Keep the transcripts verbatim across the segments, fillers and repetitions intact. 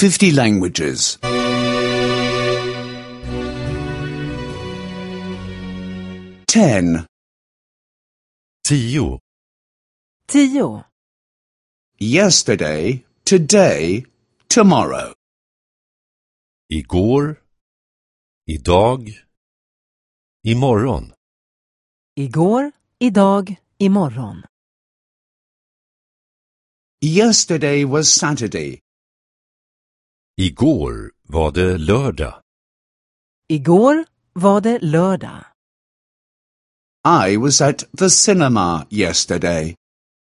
fifty languages. Ten. Tio. Tio. Yesterday, today, tomorrow. Igår, idag, imorgon. Igår, idag, imorgon. Yesterday was Saturday. Igår var det lördag. Igår var det lördag. I was at the cinema yesterday.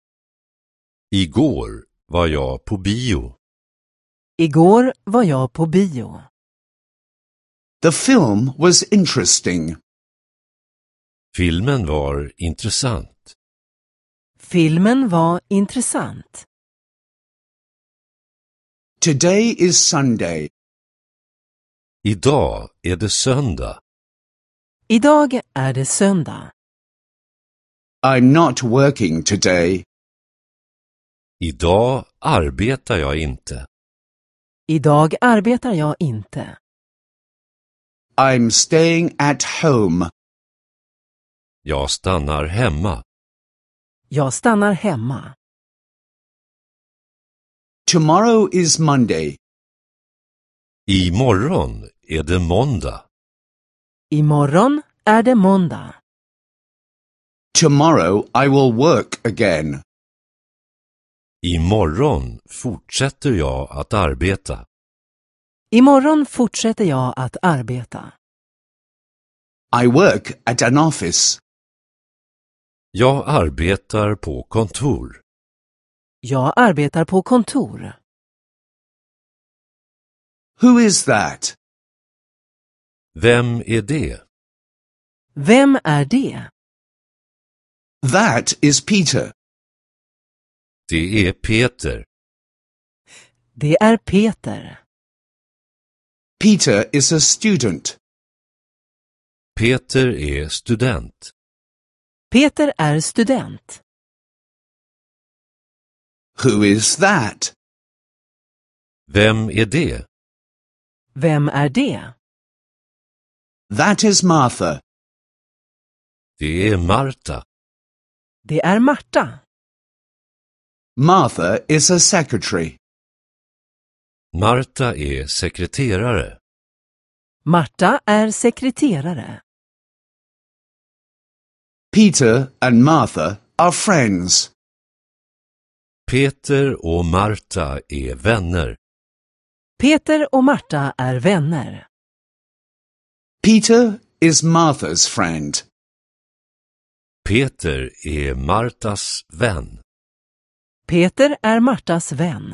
Igår var jag på bio. Igår var jag på bio. The film was interesting. Filmen var intressant. Filmen var intressant. Today is Sunday. Idag är det söndag. Idag är det söndag. I'm not working today. Idag arbetar jag inte. Idag arbetar jag inte. I'm staying at home. Jag stannar hemma. Jag stannar hemma. Tomorrow is Monday. Imorgon är det måndag. Imorgon är det måndag. Tomorrow I will work again. Imorgon fortsätter jag att arbeta. Imorgon fortsätter jag att arbeta. I work at an office. Jag arbetar på kontor. Jag arbetar på kontor. Who is that? Vem är det? Vem är det? That is Peter. Det är Peter. Det är Peter. Peter is a student. Peter är student. Peter är student. Who is that? Vem är det? Vem är det? That is Martha. Det är Marta. Det är Marta. Martha is a secretary. Marta är sekreterare. Marta är sekreterare. Peter and Martha are friends. Peter och Marta är vänner. Peter och Marta är vänner. Peter is Martha's friend. Peter är Martas vän. Peter är Martas vän.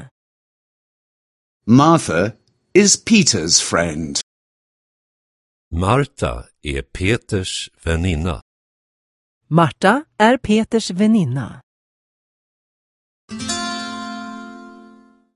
Martha is Peter's friend. Marta är Peters väninna. Marta är Peters väninna.